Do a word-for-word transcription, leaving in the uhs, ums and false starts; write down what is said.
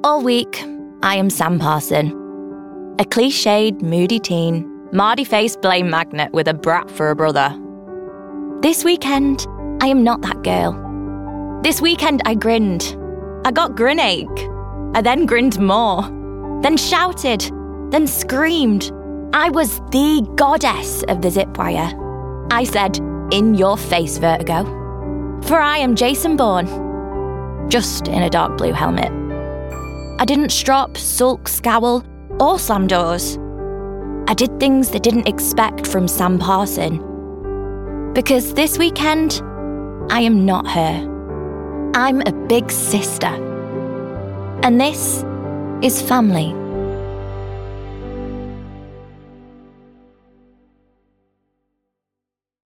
All week, I am Sam Parson. A cliched, moody teen, mardy-faced blame magnet with a brat for a brother. This weekend, I am not that girl. This weekend, I grinned. I got grin ache. I then grinned more. Then shouted. Then screamed. I was the goddess of the zip wire. I said, in your face, Vertigo. For I am Jason Bourne. Just in a dark blue helmet. I didn't strop, sulk, scowl, or slam doors. I did things they didn't expect from Sam Parson. Because this weekend, I am not her. I'm a big sister. And this is family.